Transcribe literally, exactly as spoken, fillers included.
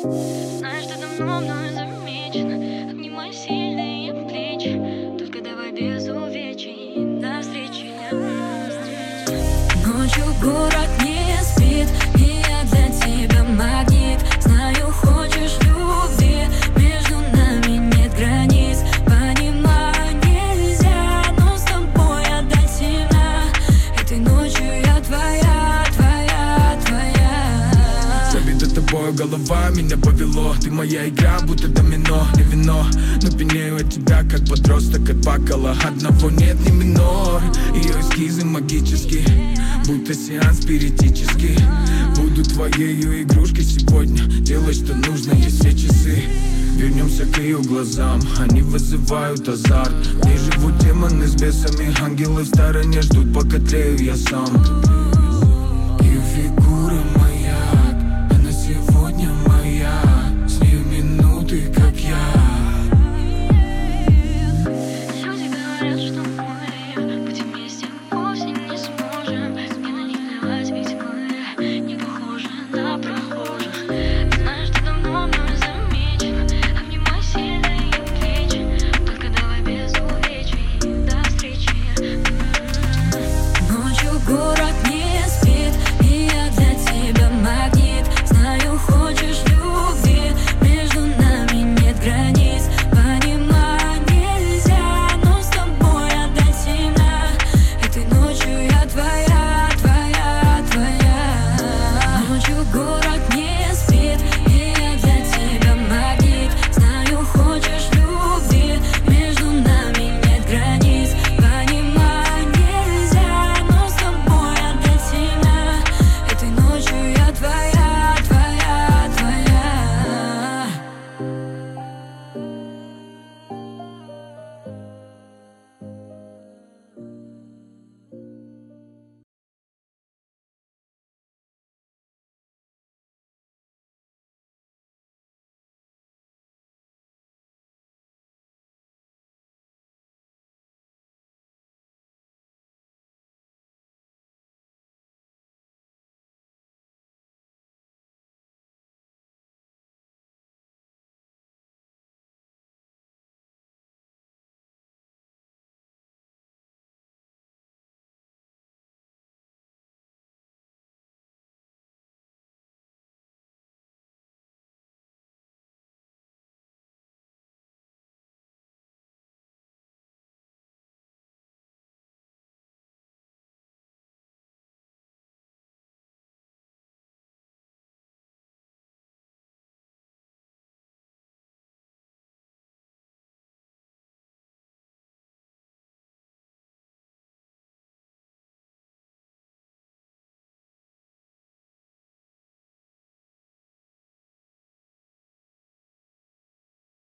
Знаешь, ты давно мной замечен. Обнимай сильные плечи. Только давай без увечий. До встречи. Ночью город не спит, и я для тебя магнит. Знаю, хочешь любви, между нами нет границ. Понимаю, нельзя, но с тобой отдать себя. Этой ночью я твоя, твоя, твоя. Забита тобой голова, меня повело. Ты моя игра, будто домино, не вино. Но пьянею от тебя, как подросток от бокала. Одного нет, не минор. Ее эскизы магические, будто сеанс спиритический. Буду твоею игрушкой сегодня. Делай, что нужно, есть все часы. Вернемся к ее глазам, они вызывают азарт. В ней живут демоны с бесами, ангелы в стороне ждут, пока тлею я сам.